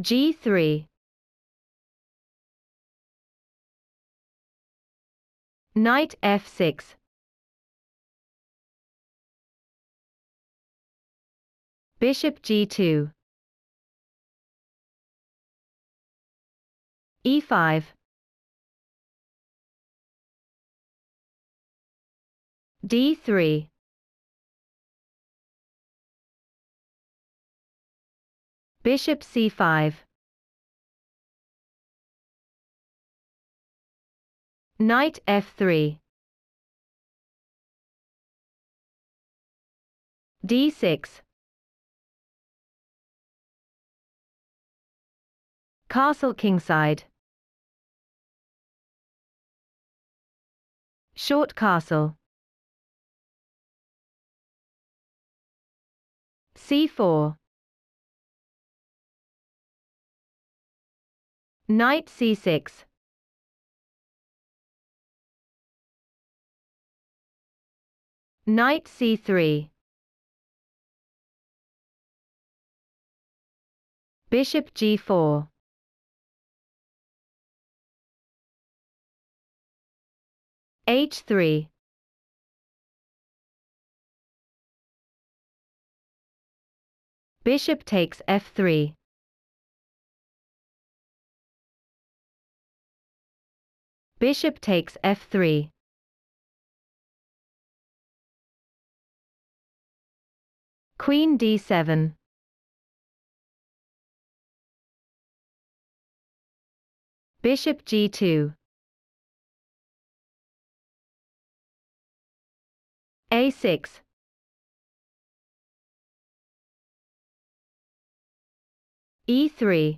G3. Knight F6. Bishop G2. E5. D3. Bishop C5. Knight F3. D6. Castle kingside. Short castle. C4. Knight C6. Knight C3. Bishop G4. H3. Bishop takes F3. Bishop takes F3. Queen D7. Bishop G2. A6. E3.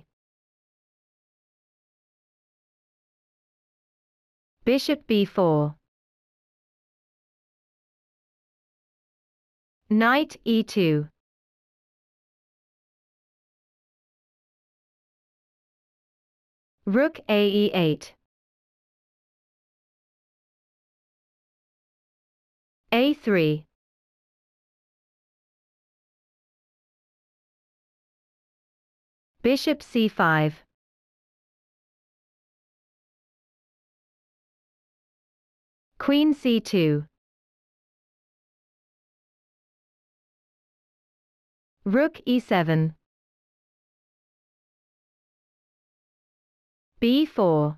Bishop B4. Knight E2. Rook AE8. A3. Bishop C5. Queen C2. Rook E7. B4.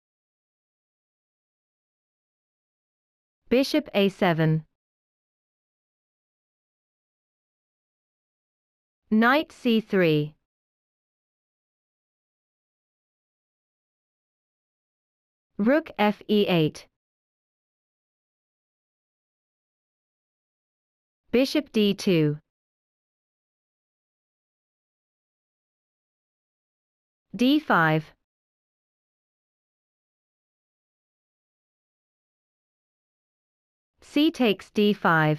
Bishop A7. Knight C3. Rook FE8. Bishop D2. D5. C takes D5.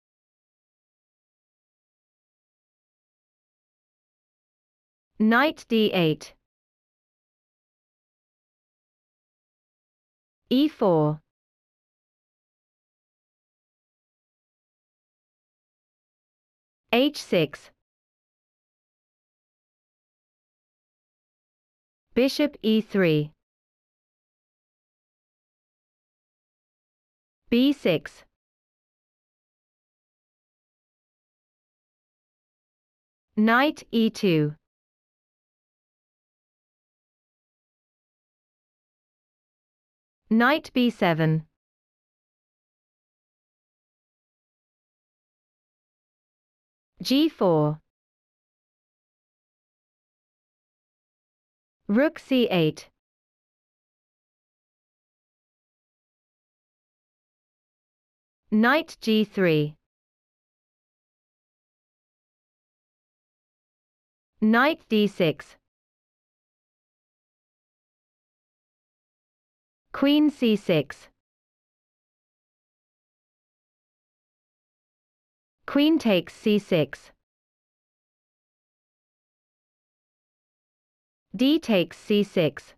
Knight D8. E4. H6. Bishop E3. B6. Knight E2. Knight B7. G4. Rook C8. Knight G3. Knight D6. Queen C6. Queen takes C6. D takes C6.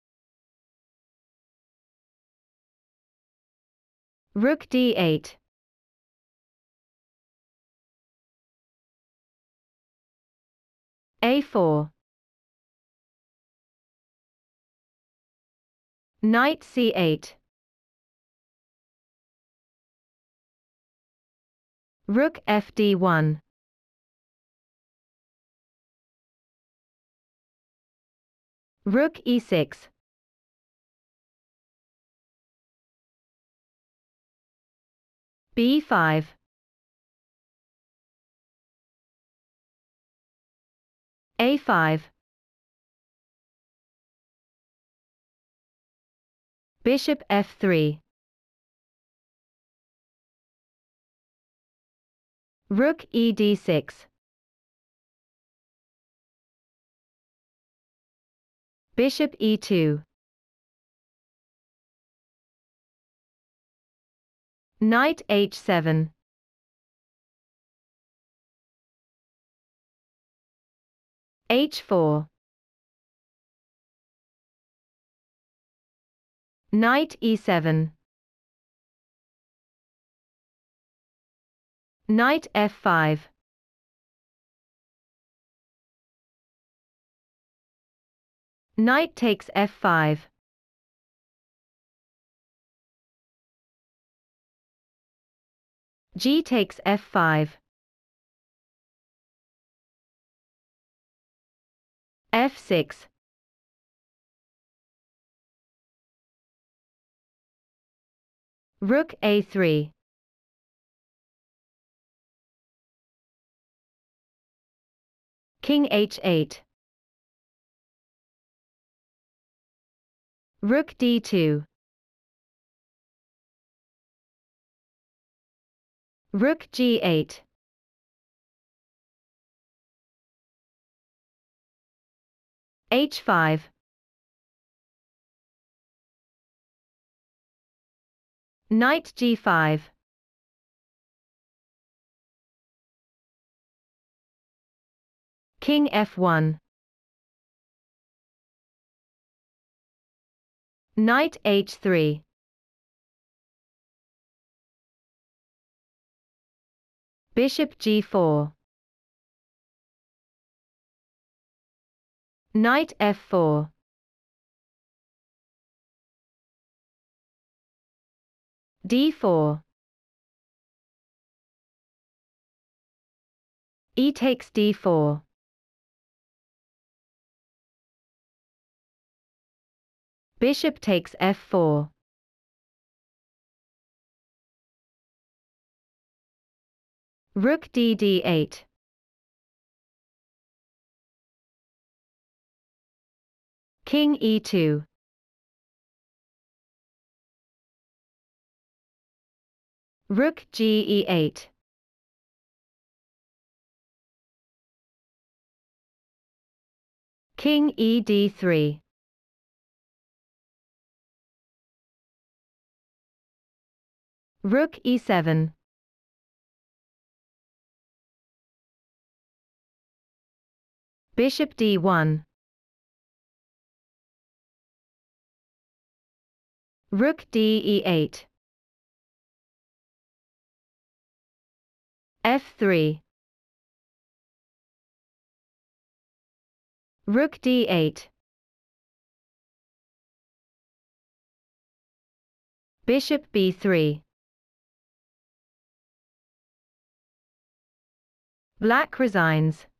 Rook D8. A4. Knight c8. Rook fd1. Rook e6. b5. a5. Bishop f3. Rook ed6. Bishop e2. Knight h7. h4. Knight e7. Knight f5. Knight takes f5. G takes f5. f6. Rook a3. King h8. Rook d2. Rook g8. h5. Knight g5. King f1. Knight h3. Bishop g4. Knight f4. d4. E takes d4. Bishop takes f4. Rook d8. King e2. Rook g8. King ed3. Rook e7. Bishop d1. Rook d8. f3. Rook d8. Bishop b3. Black resigns.